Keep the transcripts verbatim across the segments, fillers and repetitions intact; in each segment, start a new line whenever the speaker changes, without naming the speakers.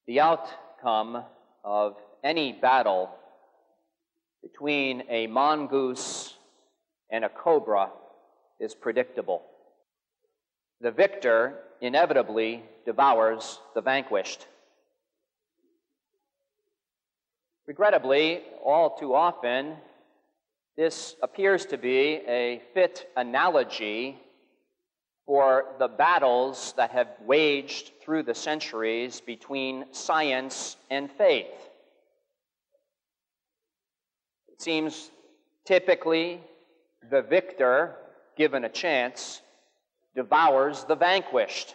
The outcome of any battle between a mongoose and a cobra is predictable. The victor inevitably devours the vanquished. Regrettably, all too often, this appears to be a fit analogy for the battles that have waged through the centuries between science and faith. It seems typically the victor, given a chance, devours the vanquished.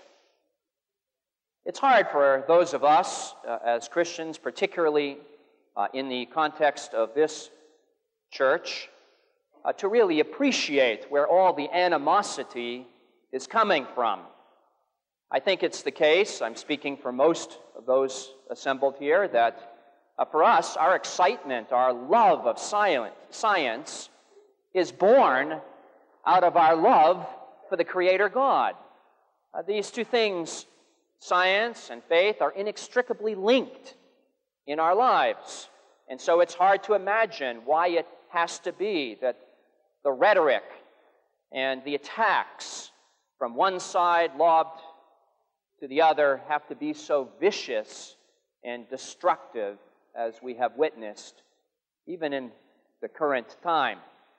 It's hard for those of us uh, as Christians, particularly uh, in the context of this church, uh, to really appreciate where all the animosity is coming from. I think it's the case, I'm speaking for most of those assembled here, that uh, for us, our excitement, our love of science, science is born out of our love for the Creator God. Uh, these two things, science and faith, are inextricably linked in our lives. And so it's hard to imagine why it has to be that the rhetoric and the attacks from one side lobbed to the other have to be so vicious and destructive as we have witnessed, even in the current time.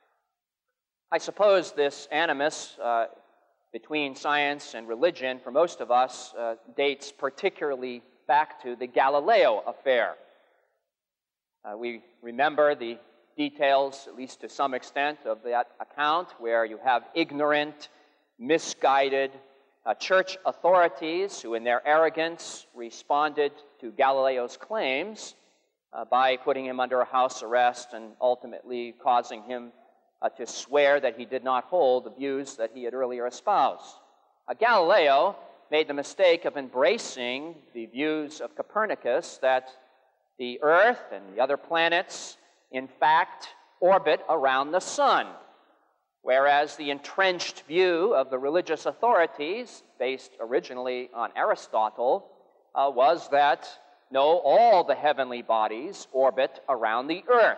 I suppose this animus uh, between science and religion, for most of us, uh, dates particularly back to the Galileo affair. Uh, we remember the details, at least to some extent, of that account where you have ignorant, misguided uh, church authorities who, in their arrogance, responded to Galileo's claims uh, by putting him under a house arrest and ultimately causing him uh, to swear that he did not hold the views that he had earlier espoused. Uh, Galileo made the mistake of embracing the views of Copernicus that the Earth and the other planets, in fact, orbit around the sun, whereas the entrenched view of the religious authorities, based originally on Aristotle, uh, was that, no, all the heavenly bodies orbit around the earth.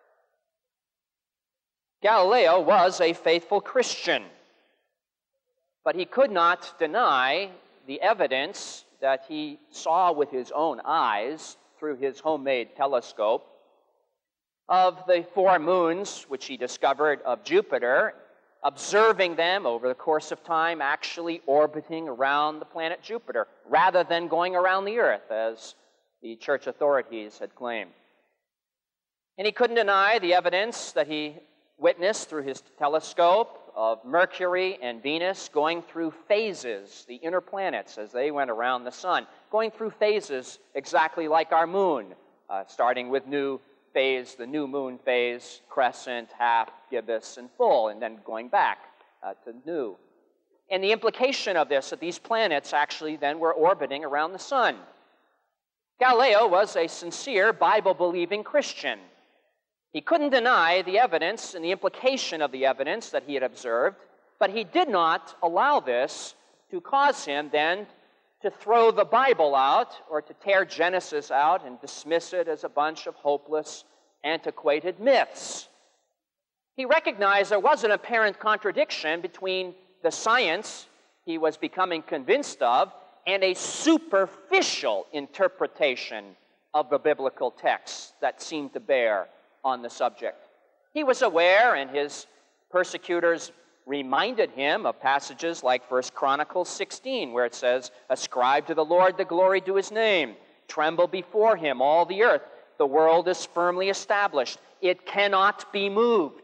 Galileo was a faithful Christian, but he could not deny the evidence that he saw with his own eyes through his homemade telescope of the four moons which he discovered of Jupiter, observing them over the course of time actually orbiting around the planet Jupiter rather than going around the earth as the church authorities had claimed. And he couldn't deny the evidence that he witnessed through his telescope of Mercury and Venus going through phases, the inner planets as they went around the sun, going through phases exactly like our moon, uh, starting with new phase, the new moon phase, crescent, half, gibbous, and full, and then going back uh, to new. And the implication of this, that these planets actually then were orbiting around the sun. Galileo was a sincere Bible-believing Christian. He couldn't deny the evidence and the implication of the evidence that he had observed, but he did not allow this to cause him then to throw the Bible out or to tear Genesis out and dismiss it as a bunch of hopeless, antiquated myths. He recognized there was an apparent contradiction between the science he was becoming convinced of and a superficial interpretation of the biblical texts that seemed to bear on the subject. He was aware, and his persecutors reminded him of passages like First Chronicles sixteen, where it says, "Ascribe to the Lord the glory due his name. Tremble before him, all the earth. The world is firmly established. It cannot be moved."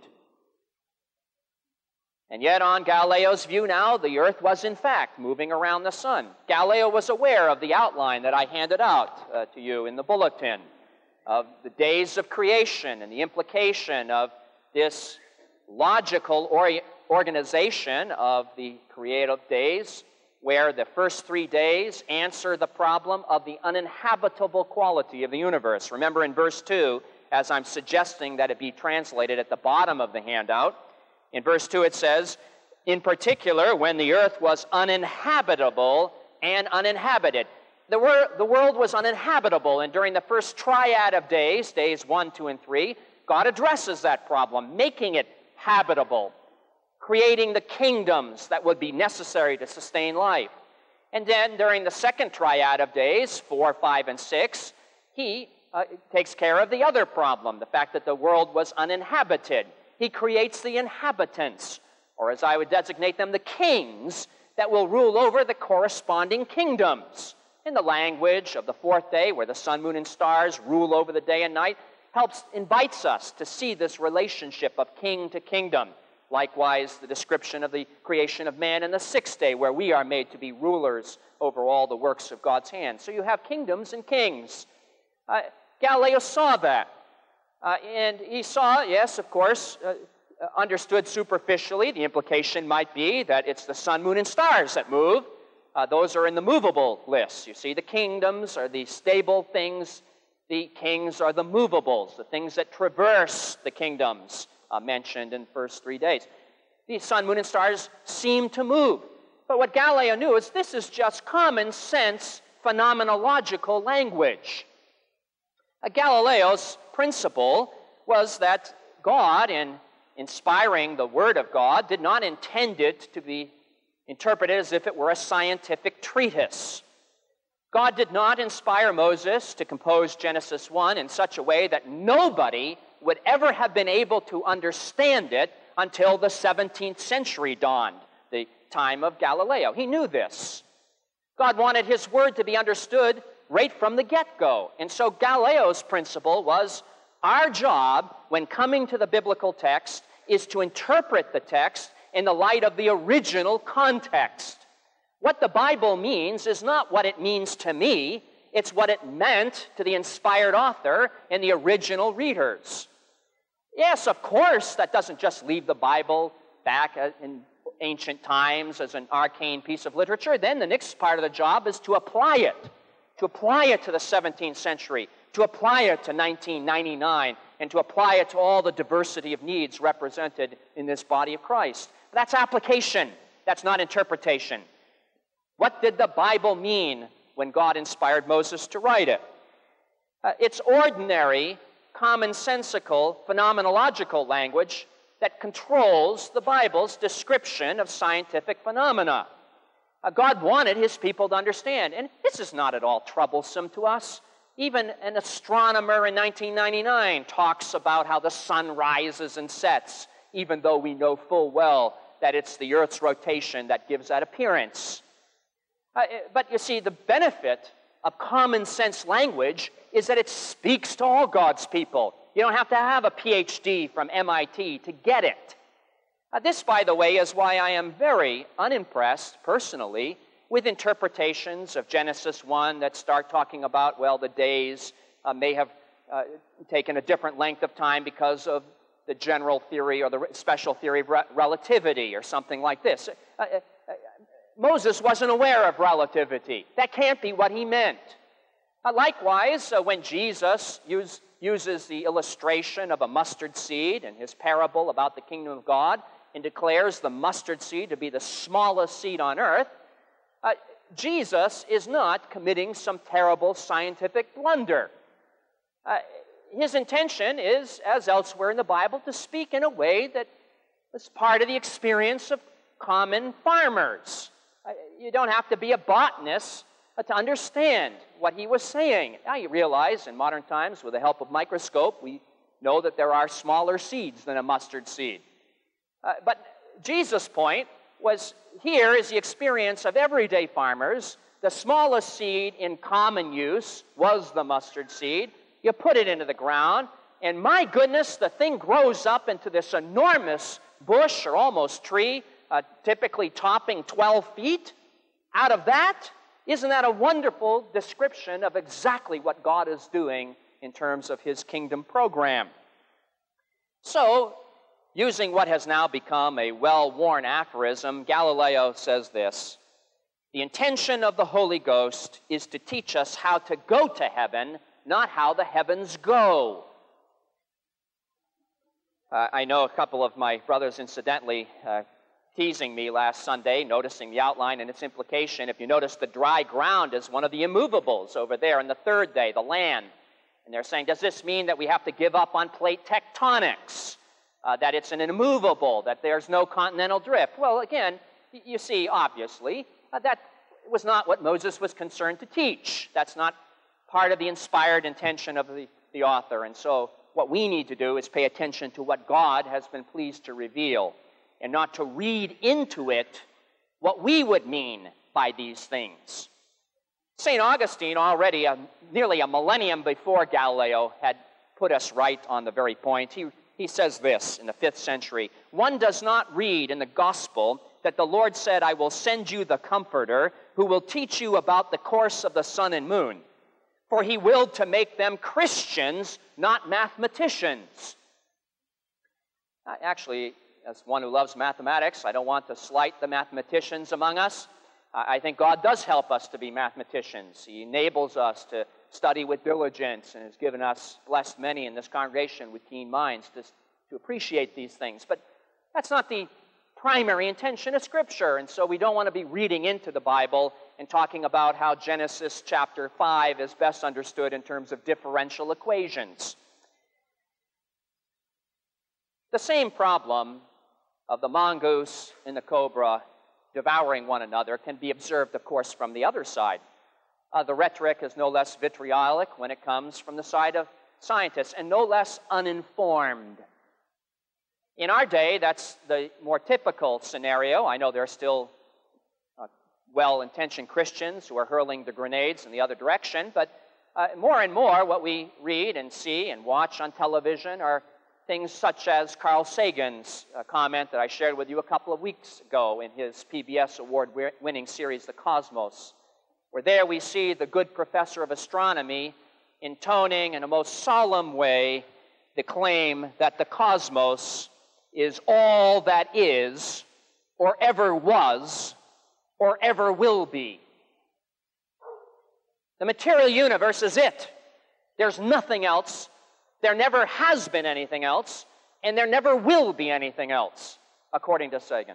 And yet, on Galileo's view now, the earth was in fact moving around the sun. Galileo was aware of the outline that I handed out uh, to you in the bulletin, of the days of creation and the implication of this logical or organization of the creative days, where the first three days answer the problem of the uninhabitable quality of the universe. Remember in verse two, as I'm suggesting that it be translated at the bottom of the handout, in verse two it says, "In particular, when the earth was uninhabitable and uninhabited." the, wor- the world was uninhabitable, and during the first triad of days, days one, two, and three, God addresses that problem, making it habitable, creating the kingdoms that would be necessary to sustain life. And then during the second triad of days, four, five, and six, he uh, takes care of the other problem, the fact that the world was uninhabited. He creates the inhabitants, or as I would designate them, the kings that will rule over the corresponding kingdoms. In the language of the fourth day, where the sun, moon, and stars rule over the day and night, helps, invites us to see this relationship of king to kingdom. Likewise, the description of the creation of man in the sixth day, where we are made to be rulers over all the works of God's hand. So you have kingdoms and kings. Uh, Galileo saw that. Uh, and he saw, yes, of course, uh, understood superficially, the implication might be that it's the sun, moon, and stars that move. Uh, those are in the movable list. You see, the kingdoms are the stable things. The kings are the movables, the things that traverse the kingdoms uh, mentioned in the first three days. The sun, moon, and stars seem to move. But what Galileo knew is this is just common sense phenomenological language. Uh, Galileo's principle was that God, in inspiring the Word of God, did not intend it to be interpreted as if it were a scientific treatise. God did not inspire Moses to compose Genesis one in such a way that nobody would ever have been able to understand it until the seventeenth century dawned, the time of Galileo. He knew this. God wanted His Word to be understood right from the get-go. And so Galileo's principle was, our job when coming to the biblical text is to interpret the text in the light of the original context. What the Bible means is not what it means to me, it's what it meant to the inspired author and the original readers. Yes, of course, that doesn't just leave the Bible back in ancient times as an arcane piece of literature. Then the next part of the job is to apply it, to apply it to the seventeenth century, to apply it to nineteen ninety-nine, and to apply it to all the diversity of needs represented in this body of Christ. That's application. That's not interpretation. What did the Bible mean when God inspired Moses to write it? Uh, it's ordinary, commonsensical, phenomenological language that controls the Bible's description of scientific phenomena. Uh, God wanted His people to understand, and this is not at all troublesome to us. Even an astronomer in nineteen ninety-nine talks about how the sun rises and sets, even though we know full well that it's the Earth's rotation that gives that appearance. Uh, but you see, the benefit of common sense language is that it speaks to all God's people. You don't have to have a P H D from M I T to get it. Uh, this, by the way, is why I am very unimpressed, personally, with interpretations of Genesis one that start talking about, well, the days uh, may have uh, taken a different length of time because of the general theory or the special theory of re- relativity or something like this. Uh, uh, Moses wasn't aware of relativity. That can't be what he meant. Uh, likewise, uh, when Jesus use, uses the illustration of a mustard seed in his parable about the kingdom of God and declares the mustard seed to be the smallest seed on earth, uh, Jesus is not committing some terrible scientific blunder. Uh, his intention is, as elsewhere in the Bible, to speak in a way that is part of the experience of common farmers. Uh, you don't have to be a botanist uh, to understand what he was saying. Now you realize in modern times, with the help of microscope, we know that there are smaller seeds than a mustard seed. Uh, but Jesus' point was, here is the experience of everyday farmers. The smallest seed in common use was the mustard seed. You put it into the ground, and my goodness, the thing grows up into this enormous bush or almost tree, uh, typically topping twelve feet. Out of that, isn't that a wonderful description of exactly what God is doing in terms of His kingdom program? So, using what has now become a well-worn aphorism, Galileo says this: the intention of the Holy Ghost is to teach us how to go to heaven, not how the heavens go. Uh, I know a couple of my brothers, incidentally, uh, teasing me last Sunday, noticing the outline and its implication. If you notice, the dry ground is one of the immovables over there in the third day, the land. And they're saying, does this mean that we have to give up on plate tectonics? Uh, that it's an immovable, that there's no continental drift? Well, again, you see, obviously, uh, that was not what Moses was concerned to teach. That's not part of the inspired intention of the, the author. And so what we need to do is pay attention to what God has been pleased to reveal, and not to read into it what we would mean by these things. Saint Augustine, already a, nearly a millennium before Galileo, had put us right on the very point. He, he says this in the fifth century, "One does not read in the gospel that the Lord said, 'I will send you the Comforter, who will teach you about the course of the sun and moon.' For he willed to make them Christians, not mathematicians." Uh, actually, as one who loves mathematics, I don't want to slight the mathematicians among us. Uh, I think God does help us to be mathematicians. He enables us to study with diligence and has given us, blessed many in this congregation with keen minds to, to appreciate these things. But that's not the primary intention of Scripture, and so we don't want to be reading into the Bible and talking about how Genesis chapter five is best understood in terms of differential equations. The same problem of the mongoose and the cobra devouring one another can be observed, of course, from the other side. Uh, the rhetoric is no less vitriolic when it comes from the side of scientists, and no less uninformed. In our day, that's the more typical scenario. I know there are still uh, well-intentioned Christians who are hurling the grenades in the other direction, but uh, more and more what we read and see and watch on television are things such as Carl Sagan's uh, comment that I shared with you a couple of weeks ago in his P B S award-winning series, The Cosmos, where there we see the good professor of astronomy intoning in a most solemn way the claim that the cosmos is all that is, or ever was, or ever will be. The material universe is it. There's nothing else. There never has been anything else, and there never will be anything else, according to Sagan.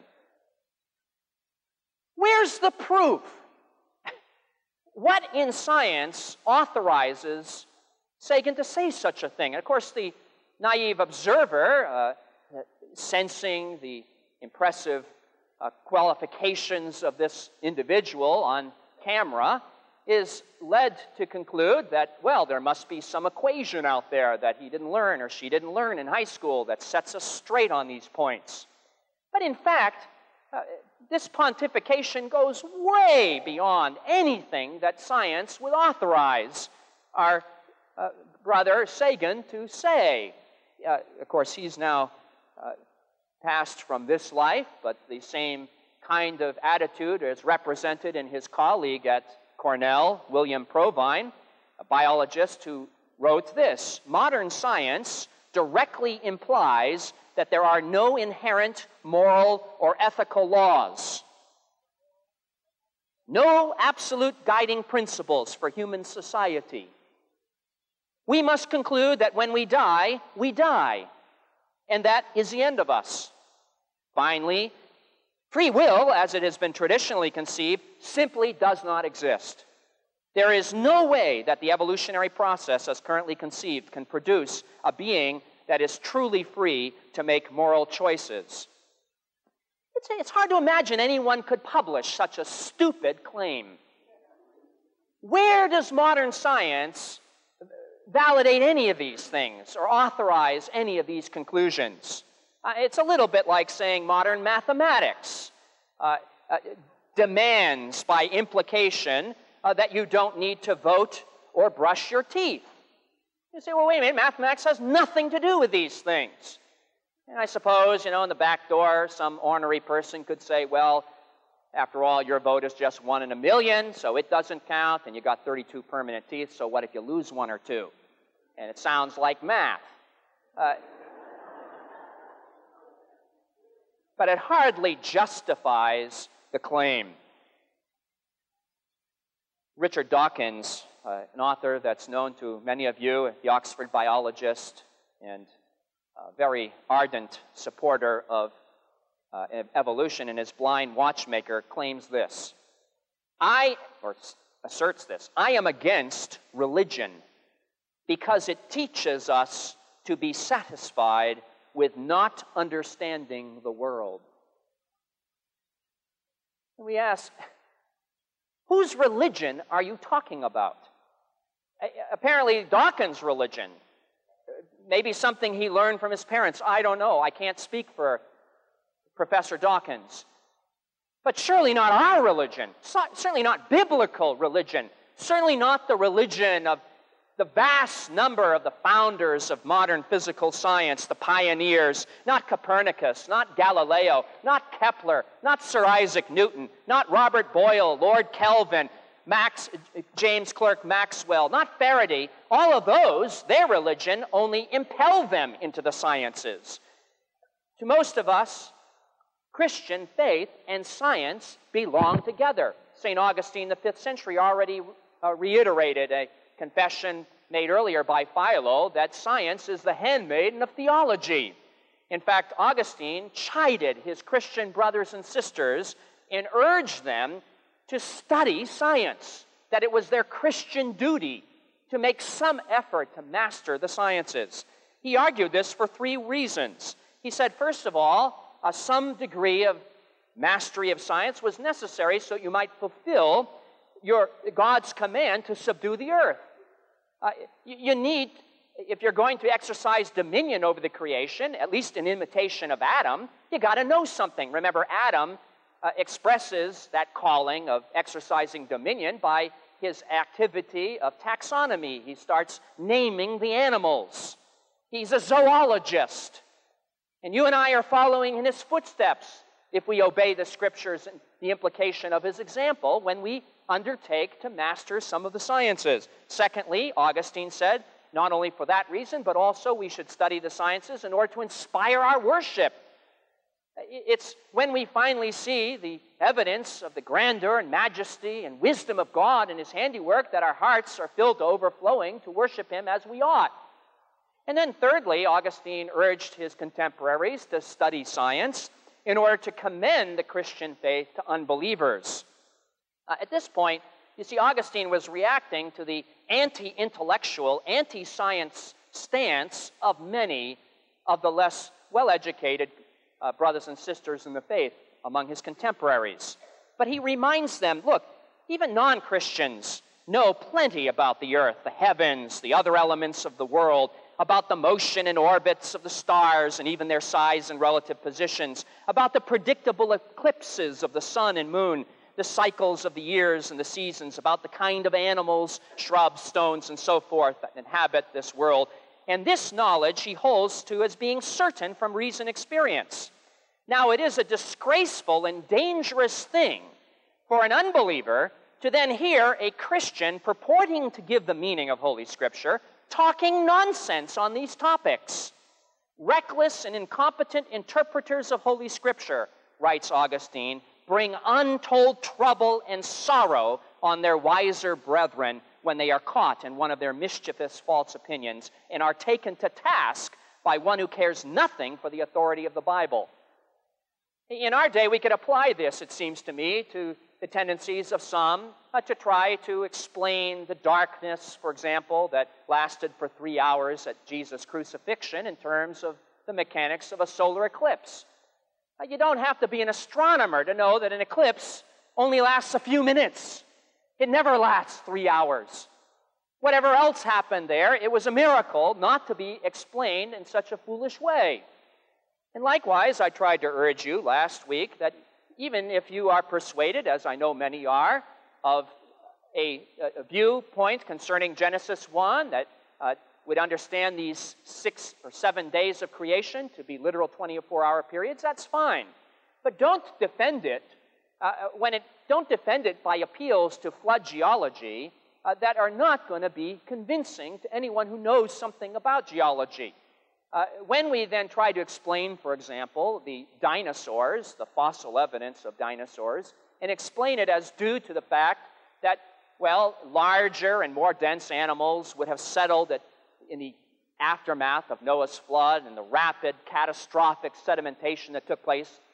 Where's the proof? What in science authorizes Sagan to say such a thing? And of course, the naive observer, uh, sensing the impressive uh, qualifications of this individual on camera, is led to conclude that, well, there must be some equation out there that he didn't learn or she didn't learn in high school that sets us straight on these points. But in fact, uh, this pontification goes way beyond anything that science would authorize our uh, brother Sagan to say. Uh, of course, he's now uh, passed from this life, but the same kind of attitude is represented in his colleague at Cornell, William Provine, a biologist who wrote this: "Modern science directly implies that there are no inherent moral or ethical laws, no absolute guiding principles for human society. We must conclude that when we die, we die, and that is the end of us. Finally, free will, as it has been traditionally conceived, simply does not exist. There is no way that the evolutionary process as currently conceived can produce a being that is truly free to make moral choices." It's, it's hard to imagine anyone could publish such a stupid claim. Where does modern science validate any of these things or authorize any of these conclusions? Uh, it's a little bit like saying modern mathematics uh, uh, demands by implication uh, that you don't need to vote or brush your teeth. You say, well, wait a minute, mathematics has nothing to do with these things. And I suppose, you know, in the back door, some ornery person could say, well, after all, your vote is just one in a million, so it doesn't count, and you got thirty-two permanent teeth, so what if you lose one or two? And it sounds like math. Uh, but it hardly justifies the claim. Richard Dawkins, uh, an author that's known to many of you, the Oxford biologist, and a very ardent supporter of uh, evolution and his blind watchmaker, claims this. I, or asserts this, I am against religion because it teaches us to be satisfied with not understanding the world. And we ask, whose religion are you talking about? Apparently Dawkins' religion. Maybe something he learned from his parents. I don't know. I can't speak for Professor Dawkins. But surely not our religion. Certainly not biblical religion. Certainly not the religion of the vast number of the founders of modern physical science, the pioneers, not Copernicus, not Galileo, not Kepler, not Sir Isaac Newton, not Robert Boyle, Lord Kelvin, Max, James Clerk Maxwell, not Faraday. All of those, their religion only impel them into the sciences. To most of us, Christian faith and science belong together. Saint Augustine in the fifth century already uh, reiterated a confession made earlier by Philo that science is the handmaiden of theology. In fact, Augustine chided his Christian brothers and sisters and urged them to study science, that it was their Christian duty to make some effort to master the sciences. He argued this for three reasons. He said, first of all, uh, some degree of mastery of science was necessary so you might fulfill your God's command to subdue the earth. Uh, you, you need, if you're going to exercise dominion over the creation, at least in imitation of Adam, you got to know something. Remember, Adam uh, expresses that calling of exercising dominion by his activity of taxonomy. He starts naming the animals. He's a zoologist. And you and I are following in his footsteps if we obey the scriptures and the implication of his example when we undertake to master some of the sciences. Secondly, Augustine said, not only for that reason, but also we should study the sciences in order to inspire our worship. It's when we finally see the evidence of the grandeur and majesty and wisdom of God and his handiwork that our hearts are filled to overflowing to worship him as we ought. And then thirdly, Augustine urged his contemporaries to study science in order to commend the Christian faith to unbelievers. Uh, at this point, you see, Augustine was reacting to the anti-intellectual, anti-science stance of many of the less well-educated uh, brothers and sisters in the faith among his contemporaries. But he reminds them, look, even non-Christians know plenty about the earth, the heavens, the other elements of the world, about the motion and orbits of the stars and even their size and relative positions, about the predictable eclipses of the sun and moon, the cycles of the years and the seasons, about the kind of animals, shrubs, stones, and so forth that inhabit this world. And this knowledge he holds to as being certain from recent experience. Now, it is a disgraceful and dangerous thing for an unbeliever to then hear a Christian purporting to give the meaning of Holy Scripture talking nonsense on these topics. Reckless and incompetent interpreters of Holy Scripture, writes Augustine, bring untold trouble and sorrow on their wiser brethren when they are caught in one of their mischievous false opinions and are taken to task by one who cares nothing for the authority of the Bible. In our day, we could apply this, it seems to me, to the tendencies of some uh, to try to explain the darkness, for example, that lasted for three hours at Jesus' crucifixion in terms of the mechanics of a solar eclipse. Uh, you don't have to be an astronomer to know that an eclipse only lasts a few minutes. It never lasts three hours. Whatever else happened there, it was a miracle not to be explained in such a foolish way. And likewise, I tried to urge you last week that even if you are persuaded, as I know many are, of a, a viewpoint concerning Genesis one that uh, would understand these six or seven days of creation to be literal twenty-four hour periods, that's fine. But don't defend it uh, when it don't defend it by appeals to flood geology uh, that are not going to be convincing to anyone who knows something about geology. Uh, when we then try to explain, for example, the dinosaurs, the fossil evidence of dinosaurs, and explain it as due to the fact that, well, larger and more dense animals would have settled at, in the aftermath of Noah's flood and the rapid, catastrophic sedimentation that took place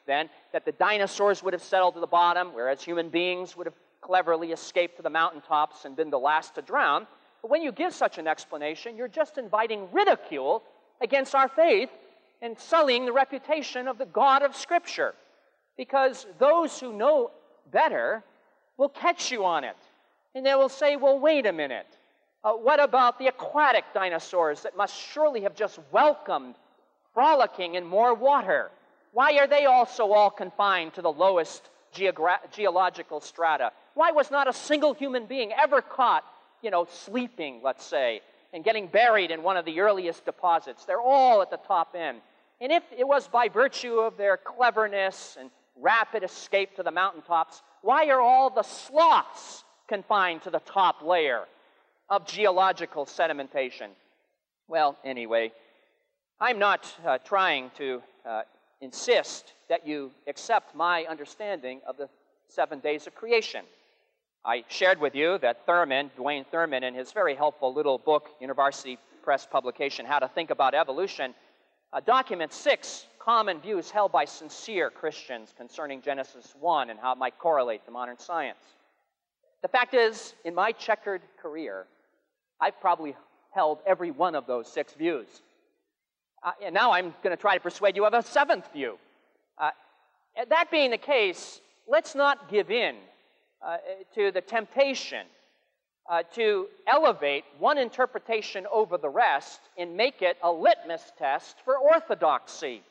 then, that the dinosaurs would have settled to the bottom, whereas human beings would have cleverly escaped to the mountaintops and been the last to drown. But when you give such an explanation, you're just inviting ridicule against our faith and sullying the reputation of the God of Scripture. Because those who know better will catch you on it. And they will say, well, wait a minute. Uh, what about the aquatic dinosaurs that must surely have just welcomed frolicking in more water? Why are they also all confined to the lowest geogra- geological strata? Why was not a single human being ever caught, you know, sleeping, let's say, and getting buried in one of the earliest deposits? They're all at the top end. And if it was by virtue of their cleverness and rapid escape to the mountaintops, why are all the sloths confined to the top layer of geological sedimentation? Well, anyway, I'm not uh, trying to uh, insist that you accept my understanding of the seven days of creation. I shared with you that Thurman, Dwayne Thurman, in his very helpful little book, University Press publication, How to Think About Evolution, uh, documents six common views held by sincere Christians concerning Genesis one and how it might correlate to modern science. The fact is, in my checkered career, I've probably held every one of those six views. Uh, and now I'm going to try to persuade you of a seventh view. Uh, that being the case, let's not give in uh, to the temptation uh, to elevate one interpretation over the rest and make it a litmus test for orthodoxy.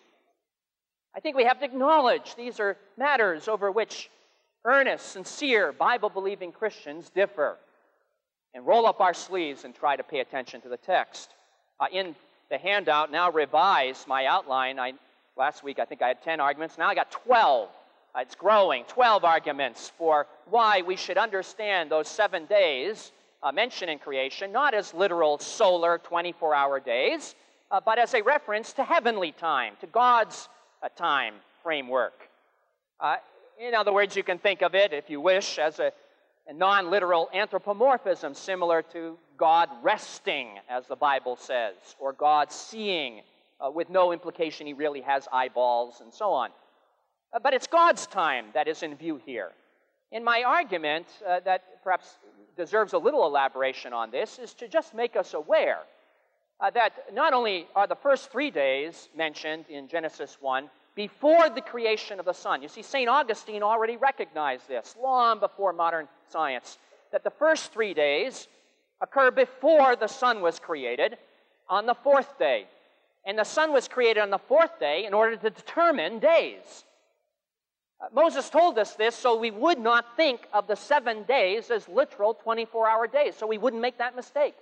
I think we have to acknowledge these are matters over which earnest, sincere, Bible-believing Christians differ, and roll up our sleeves and try to pay attention to the text. Uh, in the handout, now revised, my outline, I, last week I think I had ten arguments, now I got twelve. Uh, it's growing, twelve arguments for why we should understand those seven days uh, mentioned in creation, not as literal solar twenty-four hour days, uh, but as a reference to heavenly time, to God's uh, time framework. Uh, in other words, you can think of it, if you wish, as a a non-literal anthropomorphism similar to God resting, as the Bible says, or God seeing uh, with no implication he really has eyeballs and so on. Uh, but it's God's time that is in view here. And my argument uh, that perhaps deserves a little elaboration on this is to just make us aware uh, that not only are the first three days mentioned in Genesis one before the creation of the sun. You see, Saint Augustine already recognized this long before modern science, that the first three days occur before the sun was created on the fourth day. And the sun was created on the fourth day in order to determine days. Uh, Moses told us this so we would not think of the seven days as literal twenty-four hour days, so we wouldn't make that mistake.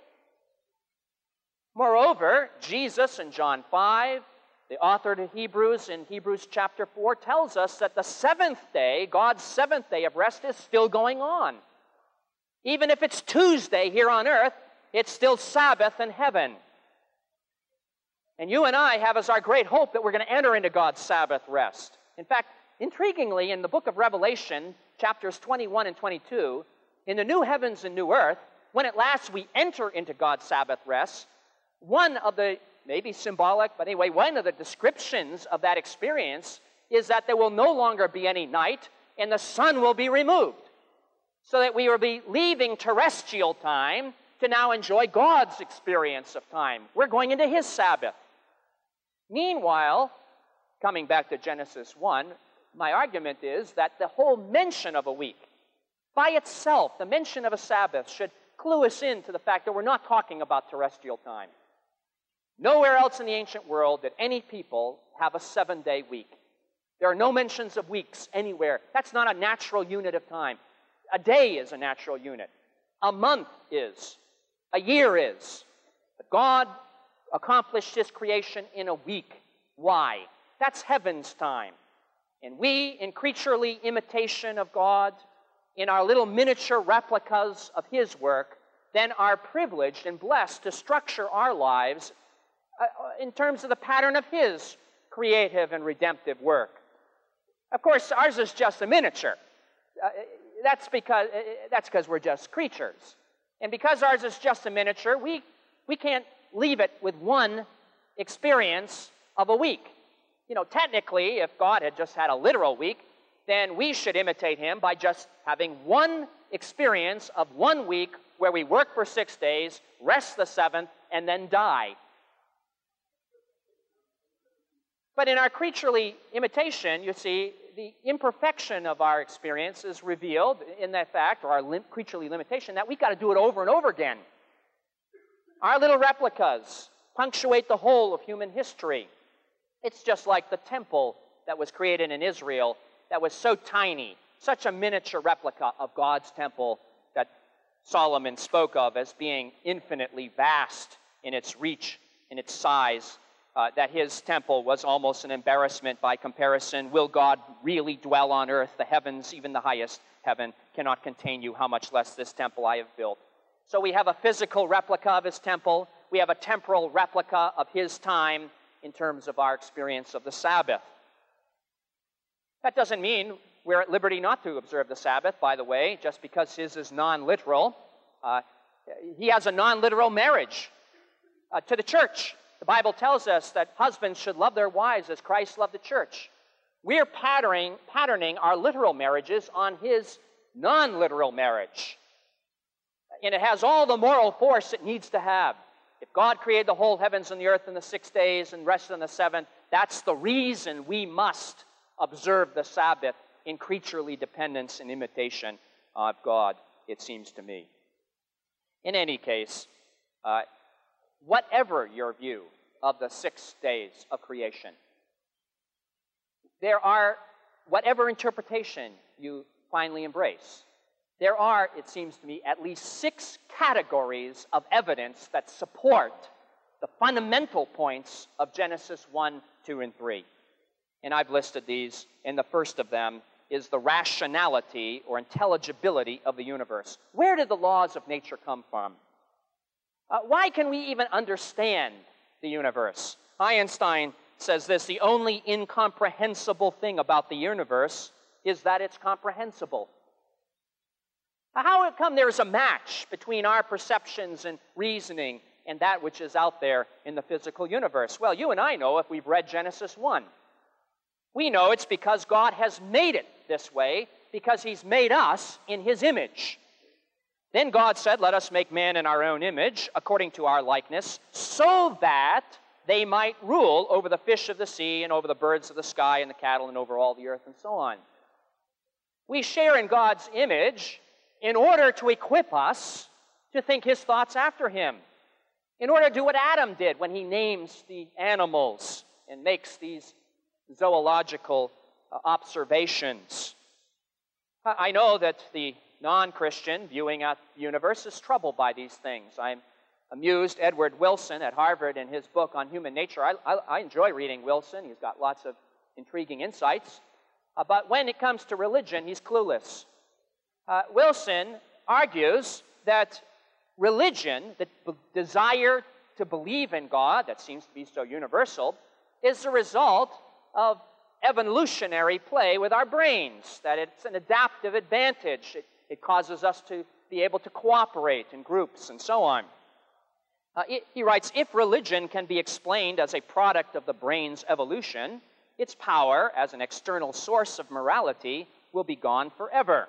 Moreover, Jesus in John five, the author to Hebrews in Hebrews chapter four, tells us that the seventh day, God's seventh day of rest, is still going on. Even if it's Tuesday here on earth, it's still Sabbath in heaven. And you and I have as our great hope that we're going to enter into God's Sabbath rest. In fact, intriguingly, in the book of Revelation, chapters twenty-one and twenty-two, in the new heavens and new earth, when at last we enter into God's Sabbath rest, one of the maybe symbolic, but anyway, one of the descriptions of that experience is that there will no longer be any night and the sun will be removed, so that we will be leaving terrestrial time to now enjoy God's experience of time. We're going into His Sabbath. Meanwhile, coming back to Genesis one, my argument is that the whole mention of a week, by itself, the mention of a Sabbath, should clue us in to the fact that we're not talking about terrestrial time. Nowhere else in the ancient world did any people have a seven-day week. There are no mentions of weeks anywhere. That's not a natural unit of time. A day is a natural unit. A month is. A year is. But God accomplished His creation in a week. Why? That's heaven's time. And we, in creaturely imitation of God, in our little miniature replicas of His work, then are privileged and blessed to structure our lives uh, in terms of the pattern of His creative and redemptive work. Of course, ours is just a miniature. Uh, that's because uh, that's because we're just creatures. And because ours is just a miniature, we, we can't leave it with one experience of a week. you know, technically, if God had just had a literal week, then we should imitate him by just having one experience of one week where we work for six days, rest the seventh, and then die. But in our creaturely imitation, you see, the imperfection of our experience is revealed in that fact, or our lim- creaturely limitation, that we've got to do it over and over again. Our little replicas punctuate the whole of human history. It's just like the temple that was created in Israel that was so tiny, such a miniature replica of God's temple that Solomon spoke of as being infinitely vast in its reach, in its size, uh, that his temple was almost an embarrassment by comparison. Will God really dwell on earth? The heavens, even the highest heaven, cannot contain you, how much less this temple I have built. So we have a physical replica of his temple. We have a temporal replica of his time in terms of our experience of the Sabbath. That doesn't mean we're at liberty not to observe the Sabbath, by the way, just because his is non-literal. Uh, he has a non-literal marriage uh, to the church. The Bible tells us that husbands should love their wives as Christ loved the church. We're patterning, patterning our literal marriages on his non-literal marriage. And it has all the moral force it needs to have. If God created the whole heavens and the earth in the six days and rested on the seventh, that's the reason we must observe the Sabbath in creaturely dependence and imitation of God, it seems to me. In any case, uh, whatever your view of the six days of creation, there are, whatever interpretation you finally embrace, there are, it seems to me, at least six categories of evidence that support the fundamental points of Genesis one, two, and three. And I've listed these, and the first of them is the rationality or intelligibility of the universe. Where did the laws of nature come from? Uh, why can we even understand the universe? Einstein says this: the only incomprehensible thing about the universe is that it's comprehensible. How come there is a match between our perceptions and reasoning and that which is out there in the physical universe? Well, you and I know if we've read Genesis one. We know it's because God has made it this way, because he's made us in his image. Then God said, let us make man in our own image, according to our likeness, so that they might rule over the fish of the sea and over the birds of the sky and the cattle and over all the earth and so on. We share in God's image in order to equip us to think his thoughts after him, in order to do what Adam did when he names the animals and makes these zoological uh, observations. I know that the non-Christian viewing at the universe is troubled by these things. I'm amused. Edward Wilson at Harvard, in his book on human nature, I, I, I enjoy reading Wilson. He's got lots of intriguing insights. Uh, but when it comes to religion, he's clueless. Uh, Wilson argues that religion, the b- desire to believe in God, that seems to be so universal, is the result of evolutionary play with our brains, that it's an adaptive advantage. It, it causes us to be able to cooperate in groups and so on. Uh, it, he writes, if religion can be explained as a product of the brain's evolution, its power as an external source of morality will be gone forever.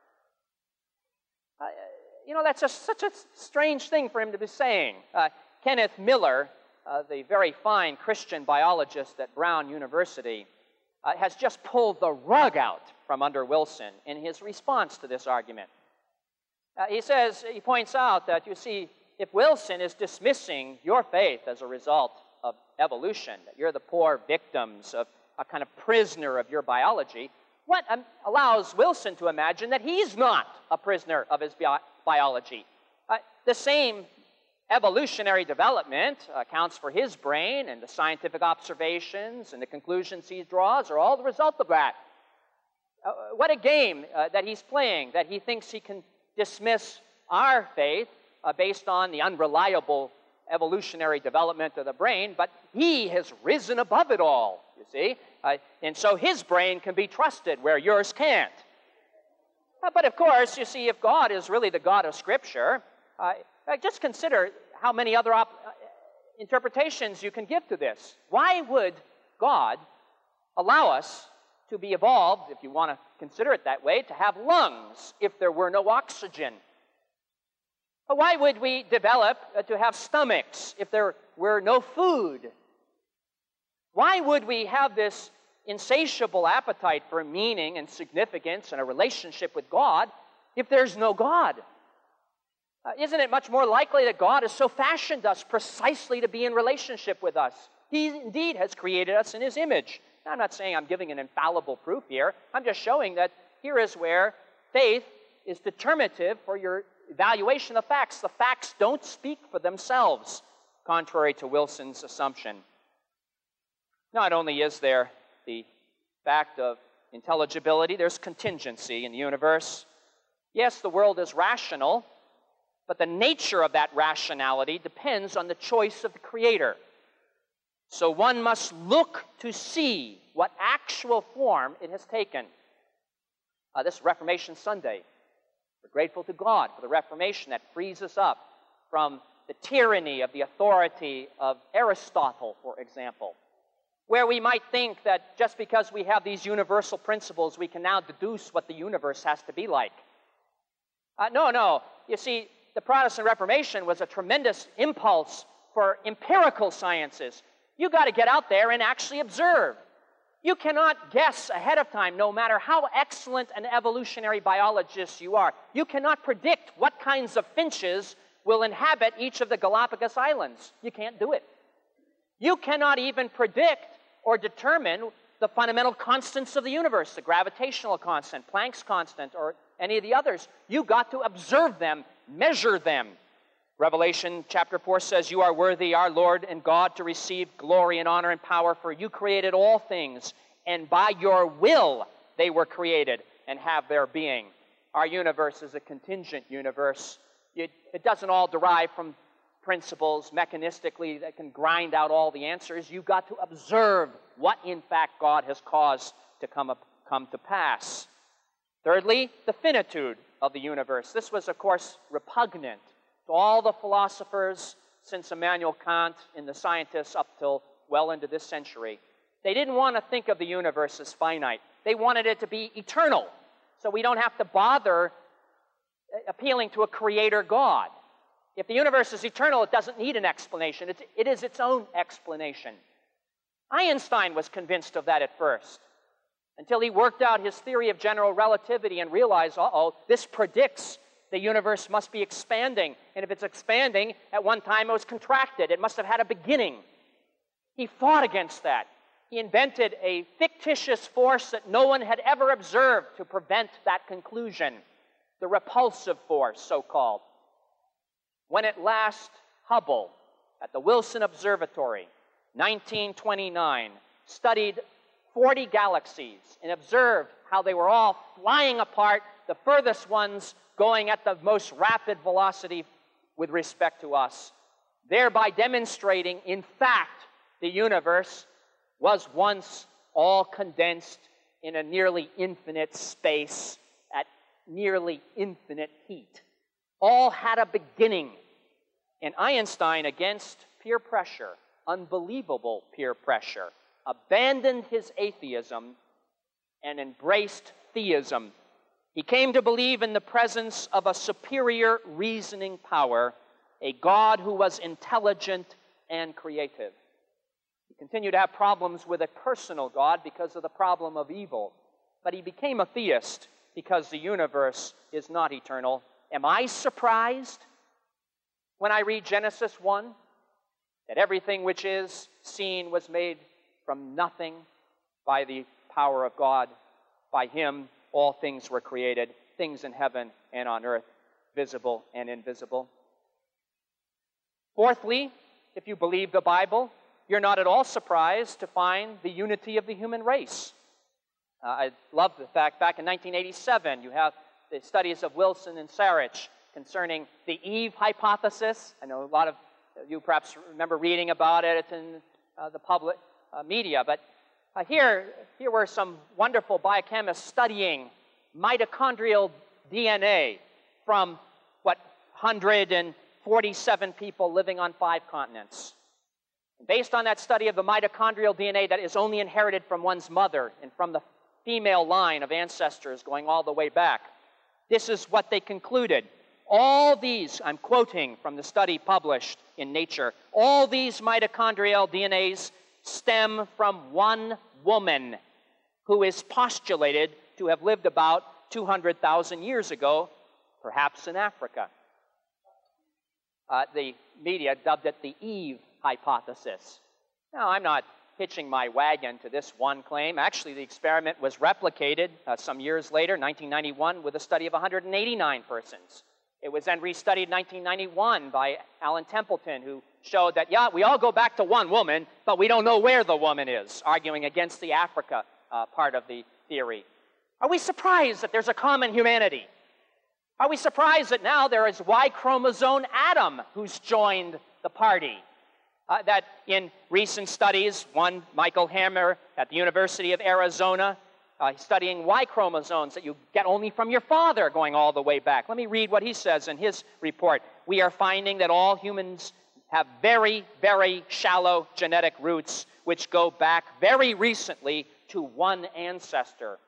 Uh, you know, that's a, such a strange thing for him to be saying. Uh, Kenneth Miller, uh, the very fine Christian biologist at Brown University, uh, has just pulled the rug out from under Wilson in his response to this argument. Uh, he says, he points out that, you see, if Wilson is dismissing your faith as a result of evolution, that you're the poor victims of a kind of prisoner of your biology, what um, allows Wilson to imagine that he's not a prisoner of his bi- biology? Uh, the same evolutionary development accounts for his brain, and the scientific observations and the conclusions he draws are all the result of that. Uh, what a game uh, that he's playing, that he thinks he can dismiss our faith uh, based on the unreliable evolutionary development of the brain, but he has risen above it all, you see. Uh, and so his brain can be trusted where yours can't. Uh, but of course, you see, if God is really the God of Scripture, uh, just consider how many other op- interpretations you can give to this. Why would God allow us to be evolved, if you want to consider it that way, to have lungs if there were no oxygen? But why would we develop uh, to have stomachs if there were no food? Why would we have this insatiable appetite for meaning and significance and a relationship with God if there's no God? Uh, isn't it much more likely that God has so fashioned us precisely to be in relationship with us? He indeed has created us in His image. Now, I'm not saying I'm giving an infallible proof here. I'm just showing that here is where faith is determinative for your evaluation of facts. The facts don't speak for themselves, contrary to Wilson's assumption. Not only is there the fact of intelligibility, there's contingency in the universe. Yes, the world is rational, but the nature of that rationality depends on the choice of the Creator. So one must look to see what actual form it has taken. Uh, this Reformation Sunday, we're grateful to God for the Reformation that frees us up from the tyranny of the authority of Aristotle, for example, where we might think that just because we have these universal principles, we can now deduce what the universe has to be like. Uh, no, no. You see, the Protestant Reformation was a tremendous impulse for empirical sciences. You got to get out there and actually observe. You cannot guess ahead of time, no matter how excellent an evolutionary biologist you are. You cannot predict what kinds of finches will inhabit each of the Galapagos Islands. You can't do it. You cannot even predict or determine the fundamental constants of the universe, the gravitational constant, Planck's constant, or any of the others. You got to observe them, measure them. Revelation chapter four says, "You are worthy, our Lord and God, to receive glory and honor and power, for you created all things, and by your will they were created and have their being." Our universe is a contingent universe. It, it doesn't all derive from principles mechanistically that can grind out all the answers. You've got to observe what, in fact, God has caused to come, up, come to pass. Thirdly, the finitude of the universe. This was, of course, repugnant to all the philosophers since Immanuel Kant and the scientists up till well into this century. They didn't want to think of the universe as finite. They wanted it to be eternal, so we don't have to bother appealing to a creator God. If the universe is eternal, it doesn't need an explanation. It's, it is its own explanation. Einstein was convinced of that at first, until he worked out his theory of general relativity and realized, uh-oh, this predicts the universe must be expanding. And if it's expanding, at one time it was contracted. It must have had a beginning. He fought against that. He invented a fictitious force that no one had ever observed to prevent that conclusion, the repulsive force, so-called. When at last Hubble, at the Wilson Observatory, nineteen twenty-nine, studied forty galaxies and observed how they were all flying apart, the furthest ones going at the most rapid velocity with respect to us, thereby demonstrating, in fact, the universe was once all condensed in a nearly infinite space at nearly infinite heat. All had a beginning. And Einstein, against peer pressure, unbelievable peer pressure, abandoned his atheism and embraced theism. He came to believe in the presence of a superior reasoning power, a God who was intelligent and creative. He continued to have problems with a personal God because of the problem of evil, but he became a theist because the universe is not eternal. Am I surprised when I read Genesis one that everything which is seen was made from nothing by the power of God? By Him all things were created, things in heaven and on earth, visible and invisible. Fourthly, if you believe the Bible, you're not at all surprised to find the unity of the human race. Uh, I love the fact back in nineteen eighty-seven, you have the studies of Wilson and Sarich concerning the Eve hypothesis. I know a lot of you perhaps remember reading about it. It's in uh, the public uh, media. But uh, here, here were some wonderful biochemists studying mitochondrial D N A from, what, one hundred forty-seven people living on five continents. Based on that study of the mitochondrial D N A that is only inherited from one's mother and from the female line of ancestors going all the way back, this is what they concluded. All these, I'm quoting from the study published in Nature, all these mitochondrial D N As stem from one woman who is postulated to have lived about two hundred thousand years ago, perhaps in Africa. Uh, the media dubbed it the Eve hypothesis. Now, I'm not hitching my wagon to this one claim. Actually, the experiment was replicated uh, some years later, nineteen ninety-one, with a study of one hundred eighty-nine persons. It was then restudied in nineteen ninety-one by Alan Templeton, who showed that, yeah, we all go back to one woman, but we don't know where the woman is, arguing against the Africa uh, part of the theory. Are we surprised that there's a common humanity? Are we surprised that now there is Y chromosome Adam who's joined the party? Uh, that in recent studies, one, Michael Hammer at the University of Arizona, uh, studying Y chromosomes that you get only from your father going all the way back. Let me read what he says in his report. We are finding that all humans have very, very shallow genetic roots which go back very recently to one ancestor.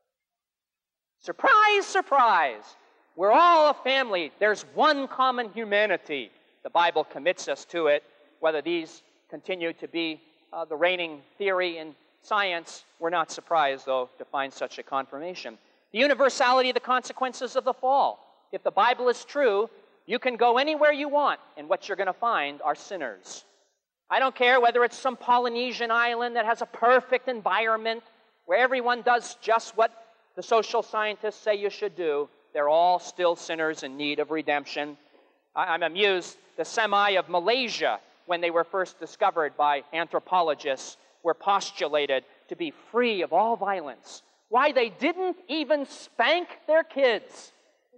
Surprise, surprise! We're all a family. There's one common humanity. The Bible commits us to it. Whether these continue to be uh, the reigning theory in science, we're not surprised, though, to find such a confirmation. The universality of the consequences of the fall. If the Bible is true, you can go anywhere you want, and what you're going to find are sinners. I don't care whether it's some Polynesian island that has a perfect environment where everyone does just what the social scientists say you should do. They're all still sinners in need of redemption. I- I'm amused. The Semai of Malaysia, when they were first discovered by anthropologists, were postulated to be free of all violence. Why? They didn't even spank their kids.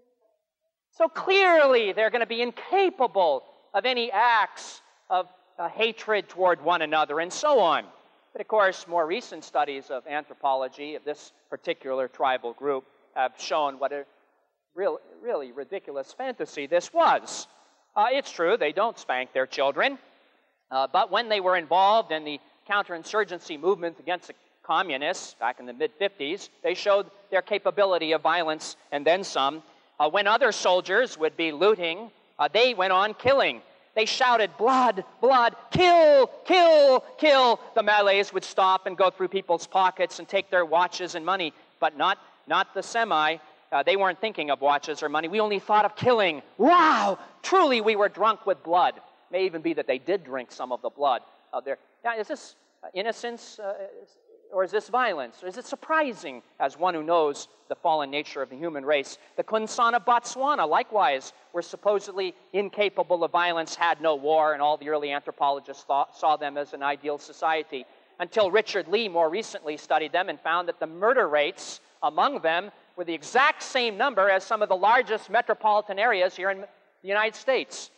So clearly they're going to be incapable of any acts of uh, hatred toward one another and so on. But of course, more recent studies of anthropology of this particular tribal group have shown what a real, really ridiculous fantasy this was. Uh, it's true, they don't spank their children, uh, but when they were involved in the counterinsurgency movement against the communists back in the mid fifties, they showed their capability of violence and then some. Uh, when other soldiers would be looting, uh, they went on killing. They shouted, blood, blood, kill, kill, kill. The Malays would stop and go through people's pockets and take their watches and money, but not, not the Semai. Uh, they weren't thinking of watches or money. We only thought of killing. Wow! Truly, we were drunk with blood. It may even be that they did drink some of the blood of their... Now, is this innocence, uh, or is this violence? Or is it surprising, as one who knows the fallen nature of the human race? The Kunsan of Botswana, likewise, were supposedly incapable of violence, had no war, and all the early anthropologists thought, saw them as an ideal society, until Richard Lee more recently studied them and found that the murder rates among them were the exact same number as some of the largest metropolitan areas here in the United States.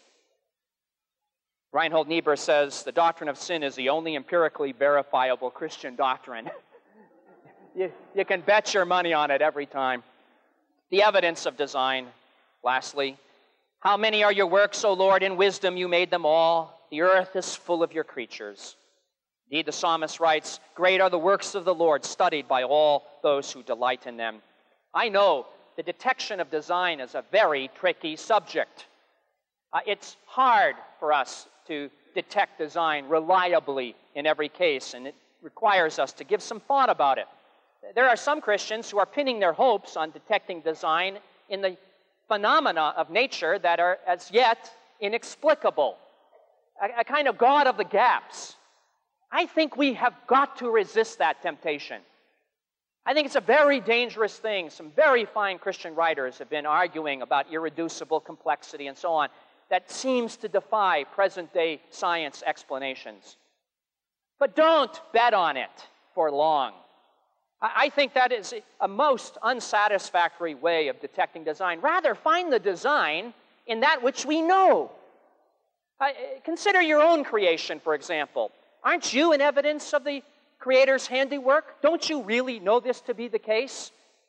Reinhold Niebuhr says, the doctrine of sin is the only empirically verifiable Christian doctrine. you, you can bet your money on it every time. The evidence of design, lastly. How many are your works, O Lord? In wisdom you made them all. The earth is full of your creatures. Indeed, the psalmist writes, great are the works of the Lord, studied by all those who delight in them. I know the detection of design is a very tricky subject. Uh, it's hard for us to detect design reliably in every case, and it requires us to give some thought about it. There are some Christians who are pinning their hopes on detecting design in the phenomena of nature that are as yet inexplicable, a, a kind of God of the gaps. I think we have got to resist that temptation. I think it's a very dangerous thing. Some very fine Christian writers have been arguing about irreducible complexity and so on that seems to defy present-day science explanations. But don't bet on it for long. I think that is a most unsatisfactory way of detecting design. Rather, find the design in that which we know. Uh, consider your own creation, for example. Aren't you an evidence of the Creator's handiwork? Don't you really know this to be the case?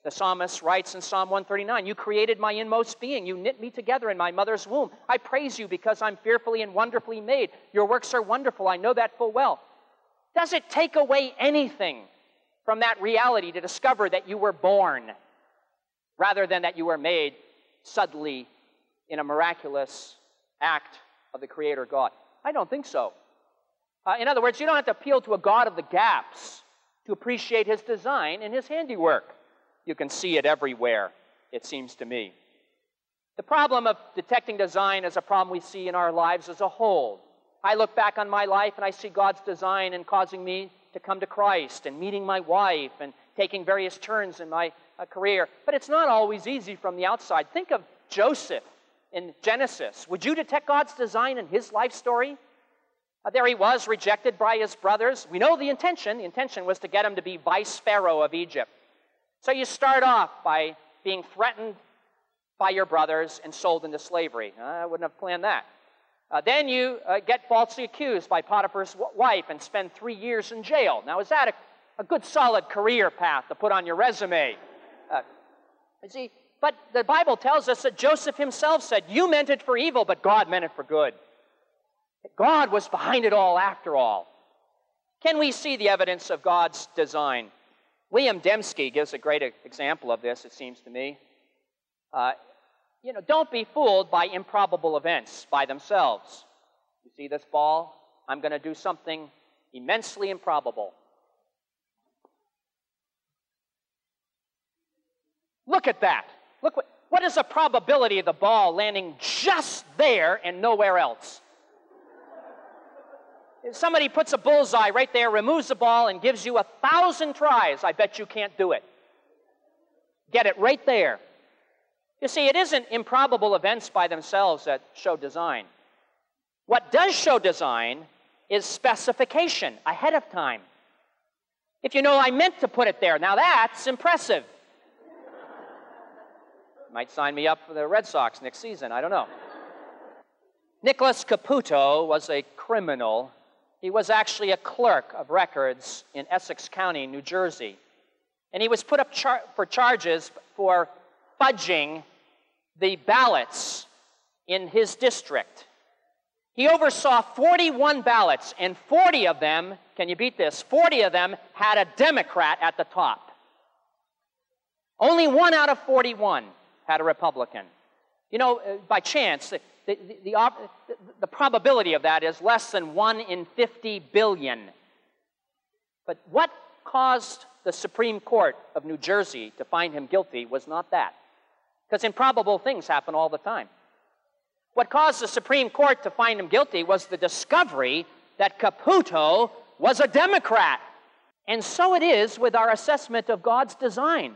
The psalmist writes in Psalm one thirty-nine, you created my inmost being. You knit me together in my mother's womb. I praise you because I'm fearfully and wonderfully made. Your works are wonderful. I know that full well. Does it take away anything from that reality to discover that you were born rather than that you were made suddenly in a miraculous act of the Creator God? I don't think so. Uh, in other words, you don't have to appeal to a God of the gaps to appreciate His design and His handiwork. You can see it everywhere, it seems to me. The problem of detecting design is a problem we see in our lives as a whole. I look back on my life and I see God's design in causing me to come to Christ and meeting my wife and taking various turns in my uh, career. But it's not always easy from the outside. Think of Joseph in Genesis. Would you detect God's design in his life story? Uh, there he was, rejected by his brothers. We know the intention. The intention was to get him to be vice pharaoh of Egypt. So you start off by being threatened by your brothers and sold into slavery. I wouldn't have planned that. Uh, then you uh, get falsely accused by Potiphar's wife and spend three years in jail. Now, is that a, a good, solid career path to put on your resume? Uh, you see, but the Bible tells us that Joseph himself said, you meant it for evil, but God meant it for good. God was behind it all after all. Can we see the evidence of God's design? William Dembski gives a great example of this, it seems to me. Uh, you know, don't be fooled by improbable events by themselves. You see this ball? I'm going to do something immensely improbable. Look at that. Look what, what is the probability of the ball landing just there and nowhere else? If somebody puts a bullseye right there, removes the ball, and gives you a thousand tries, I bet you can't do it. Get it right there. You see, it isn't improbable events by themselves that show design. What does show design is specification ahead of time. If you know I meant to put it there, now that's impressive. Might sign me up for the Red Sox next season, I don't know. Nicholas Caputo was a criminal. He was actually a clerk of records in Essex County, New Jersey. And he was put up char- for charges for fudging the ballots in his district. He oversaw forty-one ballots, and forty of them, can you beat this, forty of them had a Democrat at the top. Only one out of forty-one had a Republican. You know, by chance, the, the, the, the, the probability of that is less than one in fifty billion. But what caused the Supreme Court of New Jersey to find him guilty was not that. Because improbable things happen all the time. What caused the Supreme Court to find him guilty was the discovery that Caputo was a Democrat. And so it is with our assessment of God's design.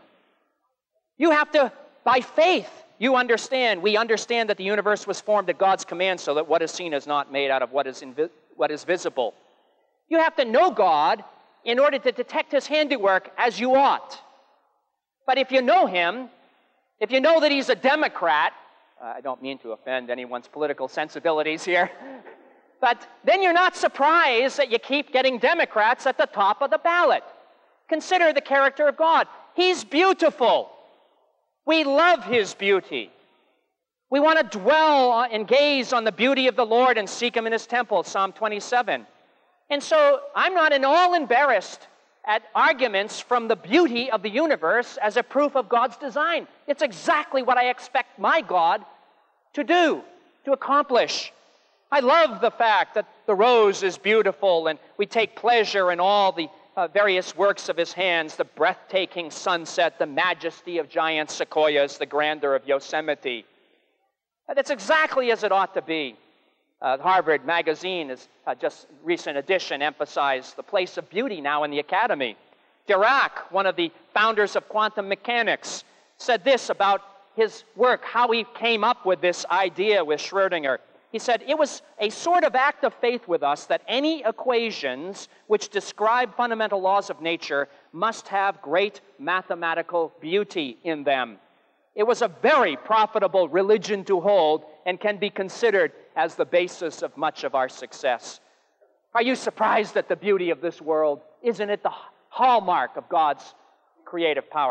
You have to, by faith, you understand, we understand that the universe was formed at God's command so that what is seen is not made out of what is, invi- what is visible. You have to know God in order to detect His handiwork as you ought. But if you know Him, if you know that He's a Democrat, uh, I don't mean to offend anyone's political sensibilities here, but then you're not surprised that you keep getting Democrats at the top of the ballot. Consider the character of God. He's beautiful. We love His beauty. We want to dwell and gaze on the beauty of the Lord and seek Him in His temple, Psalm twenty-seven. And so I'm not at all embarrassed at arguments from the beauty of the universe as a proof of God's design. It's exactly what I expect my God to do, to accomplish. I love the fact that the rose is beautiful and we take pleasure in all the uh, various works of His hands, the breathtaking sunset, the majesty of giant sequoias, the grandeur of Yosemite. That's exactly as it ought to be. Uh, Harvard Magazine, is uh, just recent edition, emphasized the place of beauty now in the academy. Dirac, one of the founders of quantum mechanics, said this about his work, how he came up with this idea with Schrödinger. He said, it was a sort of act of faith with us that any equations which describe fundamental laws of nature must have great mathematical beauty in them. It was a very profitable religion to hold and can be considered as the basis of much of our success. Are you surprised at the beauty of this world? Isn't it the hallmark of God's creative power?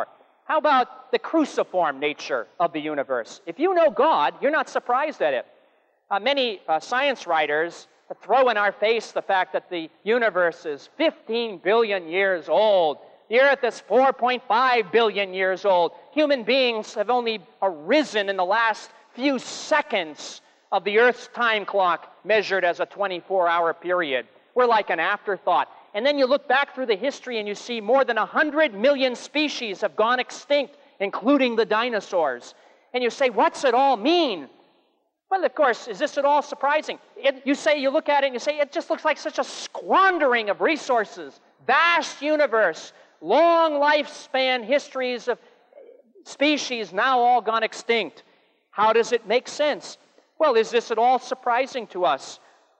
How about the cruciform nature of the universe? If you know God, you're not surprised at it. Uh, many uh, science writers throw in our face the fact that the universe is fifteen billion years old. The earth is four point five billion years old. Human beings have only arisen in the last few seconds of the earth's time clock, measured as a twenty-four hour period. We're like an afterthought. And then you look back through the history and you see more than one hundred million species have gone extinct, including the dinosaurs. And you say, what's it all mean? Well, of course, is this at all surprising? It, you say, you look at it and you say, it just looks like such a squandering of resources. Vast universe, long lifespan histories of species now all gone extinct. How does it make sense? Well, is this at all surprising to us?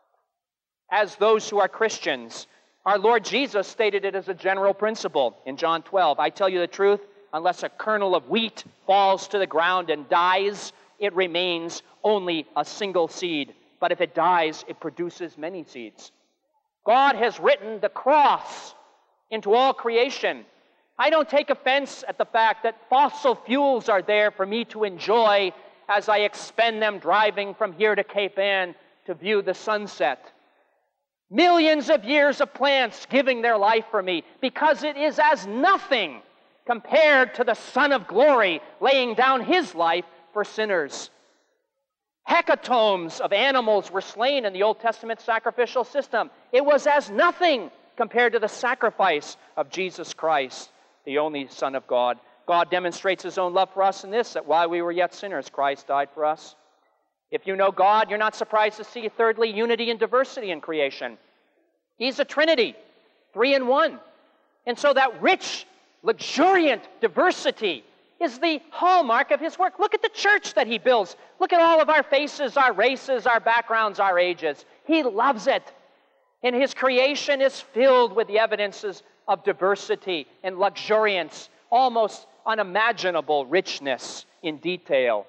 As those who are Christians, our Lord Jesus stated it as a general principle in John twelve. I tell you the truth, unless a kernel of wheat falls to the ground and dies, it remains only a single seed. But if it dies, it produces many seeds. God has written the cross into all creation. I don't take offense at the fact that fossil fuels are there for me to enjoy as I expend them driving from here to Cape Ann to view the sunset. Millions of years of plants giving their life for me, because it is as nothing compared to the Son of Glory laying down His life for sinners. Hecatombs of animals were slain in the Old Testament sacrificial system. It was as nothing compared to the sacrifice of Jesus Christ, the only Son of God. God demonstrates His own love for us in this, that while we were yet sinners, Christ died for us. If you know God, you're not surprised to see, thirdly, unity and diversity in creation. He's a Trinity, three in one. And so that rich, luxuriant diversity is the hallmark of His work. Look at the church that He builds. Look at all of our faces, our races, our backgrounds, our ages. He loves it. And His creation is filled with the evidences of diversity and luxuriance, almost unimaginable richness in detail.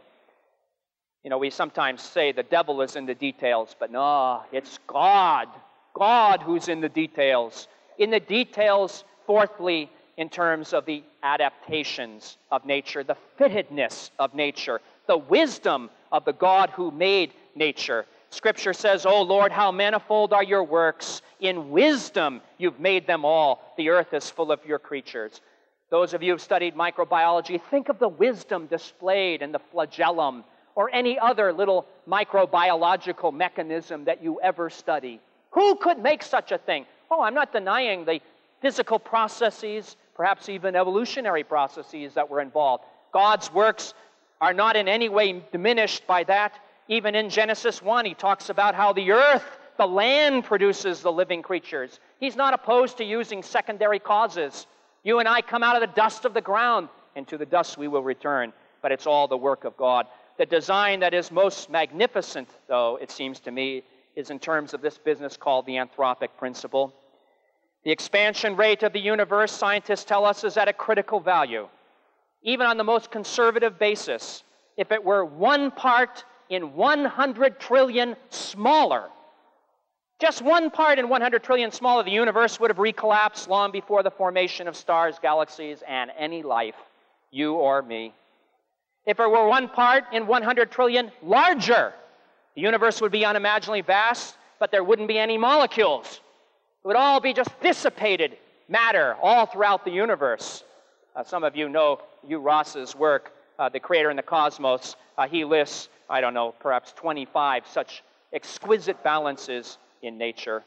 You know, we sometimes say the devil is in the details, but no, it's God. God who's in the details. In the details, fourthly, in terms of the adaptations of nature, the fittedness of nature, the wisdom of the God who made nature. Scripture says, "O Lord, how manifold are your works. In wisdom you've made them all. The earth is full of your creatures." Those of you who have studied microbiology, think of the wisdom displayed in the flagellum or any other little microbiological mechanism that you ever study. Who could make such a thing? Oh, I'm not denying the physical processes, perhaps even evolutionary processes that were involved. God's works are not in any way diminished by that. Even in Genesis one, He talks about how the earth, the land, produces the living creatures. He's not opposed to using secondary causes. You and I come out of the dust of the ground, and to the dust we will return. But it's all the work of God. The design that is most magnificent, though, it seems to me, is in terms of this business called the anthropic principle. The expansion rate of the universe, scientists tell us, is at a critical value. Even on the most conservative basis, if it were one part in one hundred trillion smaller, just one part in one hundred trillion smaller, the universe would have recollapsed long before the formation of stars, galaxies, and any life, you or me. If it were one part in one hundred trillion larger, the universe would be unimaginably vast, but there wouldn't be any molecules. It would all be just dissipated matter all throughout the universe. Uh, some of you know Hugh Ross's work, uh, The Creator and the Cosmos. Uh, he lists, I don't know, perhaps twenty-five such exquisite balances in nature.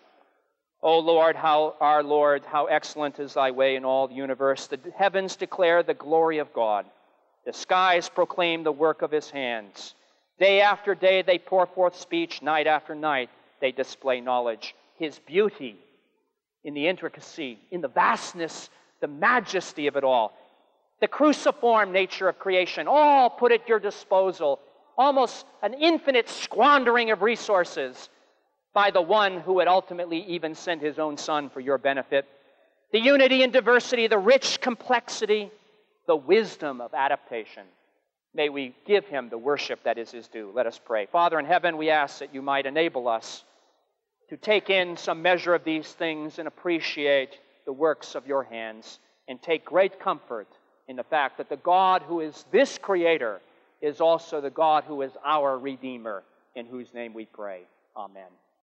O Lord, how our Lord, how excellent is Thy way in all the universe. The heavens declare the glory of God. The skies proclaim the work of His hands. Day after day they pour forth speech. Night after night they display knowledge. His beauty in the intricacy, in the vastness, the majesty of it all. The cruciform nature of creation, all put at your disposal. Almost an infinite squandering of resources by the one who would ultimately even send His own Son for your benefit. The unity and diversity, the rich complexity, the wisdom of adaptation. May we give Him the worship that is His due. Let us pray. Father in heaven, we ask that You might enable us to take in some measure of these things and appreciate the works of Your hands and take great comfort in the fact that the God who is this Creator is also the God who is our Redeemer, in whose name we pray. Amen.